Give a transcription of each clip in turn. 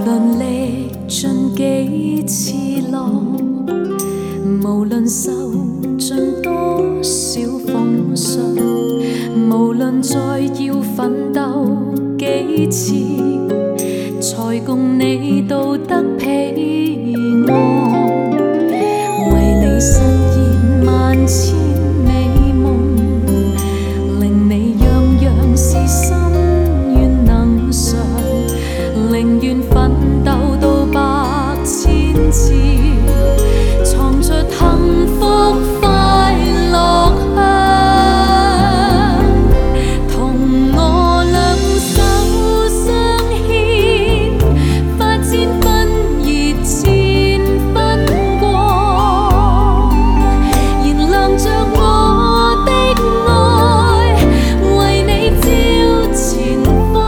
論歷盡幾次浪，無論受盡多少風霜，無論再要奮鬥幾次，才共你到得彼岸。為你實現萬千美夢，令你樣樣事心願能償，寧願奮鬥到百千次，藏着幸福快樂香。同我兩手相牽，發展奔熱濺分光，燃亮着我的愛，為你照前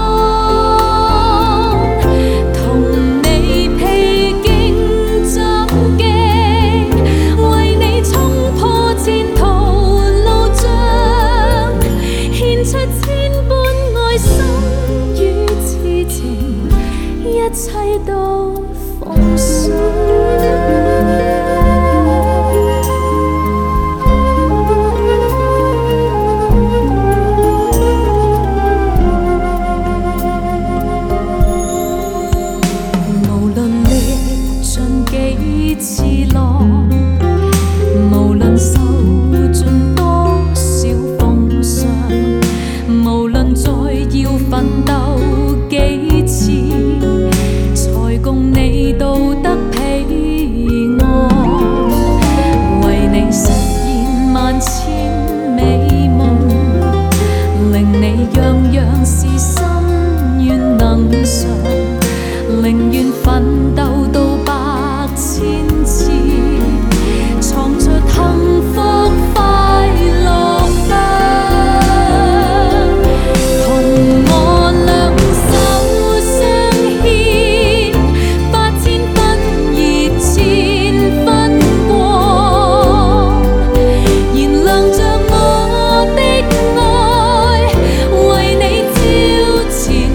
方。同你披荊斬棘，為你衝破前途路障，獻出千般愛心與痴情，一切都奉上。無論歷盡幾次浪，無論受盡多少風霜，無論再要奮鬥幾次，才共你到得彼岸。為你實現萬千美夢，令你樣樣事心願能償，寧願奮鬥到百千次，藏着幸福快樂香。同我兩手相牽，發千分熱濺分光，燃亮着我的愛，為你照前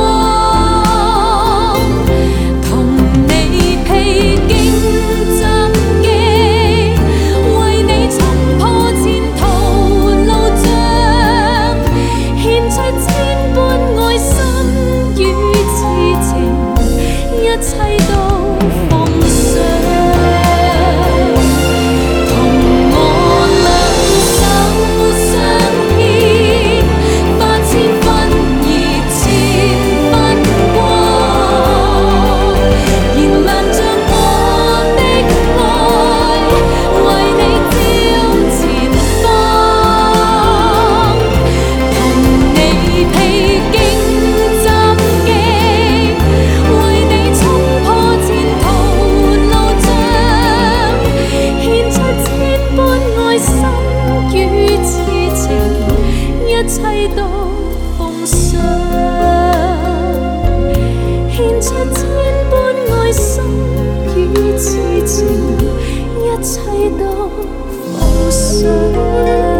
方。同你披荊斬棘，為你衝破前途路障，獻出千般愛心與痴情，一切都奉上。同我兩手相牽，發千分熱濺分光，燃亮着我的愛，為你照前方。同你披荊斬棘，為你衝破前途路障，獻出千般愛心與痴情，一切都奉上。獻出千般愛心與痴情，一切都奉上。